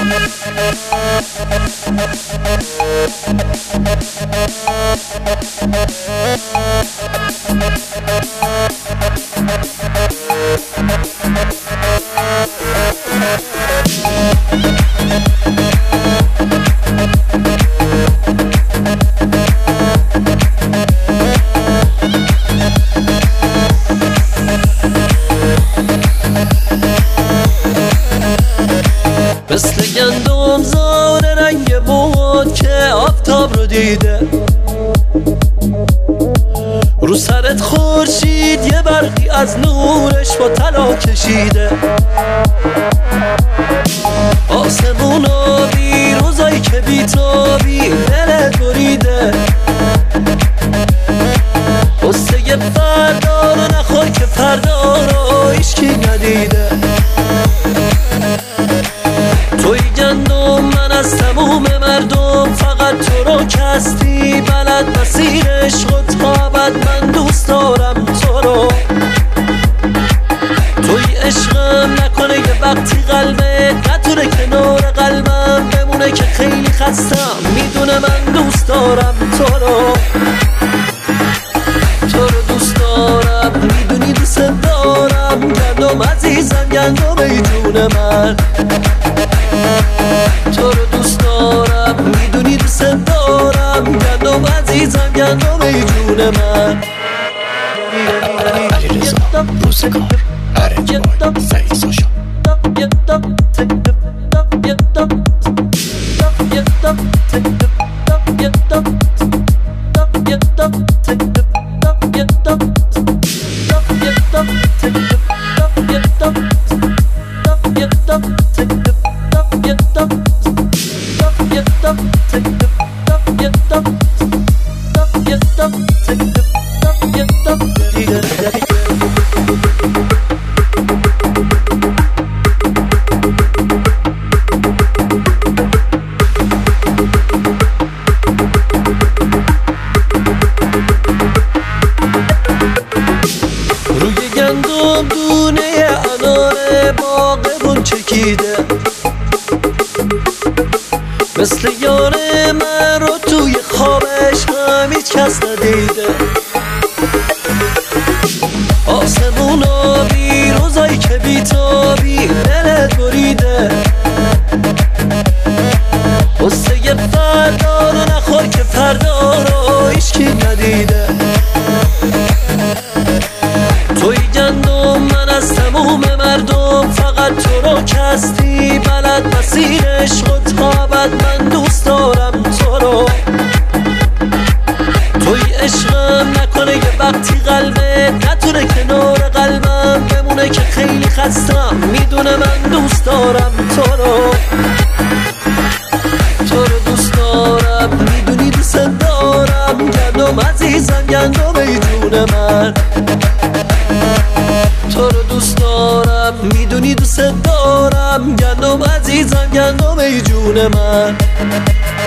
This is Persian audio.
مثل گندم زار رنگ بود که آفتاب رو دیده، رو سرت خورشید یه برقی از نورش با طلا کشیده. آسمون آبی روزایی که بیتابی دلت بریده، قصه فردا رو نخور که فردا رو هیچکی ندیده. توی گندم من از تموم مردم، فقط تو رو کستی بلد مسیر عشق و تابت. من دوست دارم تو رو، توی عشقم نکنه یه وقتی قلبت نتونه کنار قلبم بمونه که خیلی خستم. میدونه من دوست دارم تو رو، تو رو دوست دارم، میدونی دوست دارم. گندم عزیزم، گندم ای جون من، تو رو دوست دارم، میدونی دوست دارم. گندم عزیزم، گندم ای جون من. علیرضا روزگار ارنج بای سعید ساشا. روی گندم دونه انار باغبون چکیده، مثل یار من رو توی خوابش هم هیچ کس ندیده. آسمون آبی روزایی که بیتابی دلت بریده، قصه فردا رو نخور که فردا رو هیچکی ندیده. توی گندم من از تموم مردم، فقط تو رو کستی بلد مسیر عشق و تابت. من دوست دارم تو رو، توی عشقم نکنه یه وقتی قلبت نتونه کنار قلبم بمونه که خیلی خستم. میدونه من دوست دارم تو رو، تو رو دوست دارم، میدونی دوست دارم. گندم عزیزم، گندم ای جون من، تو رو دوست دارم، میدونی دوست دارم. گندم عزیزم، گندم ای جون من.